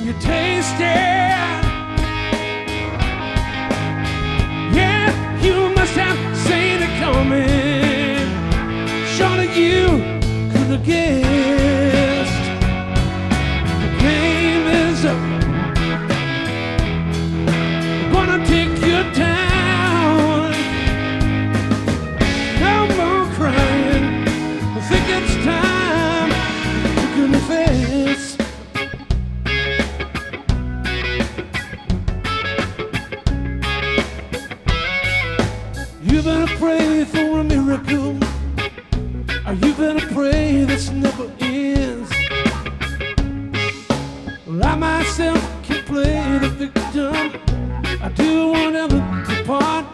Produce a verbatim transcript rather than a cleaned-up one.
you taste it. Yeah, you must have seen it coming. Surely you could have guessed. The game is up. Gonna take you down. No more crying. I think it's time to confess. You better pray for a miracle, or you better pray this never ends. Well, I myself can play the victim. I do whatever to part.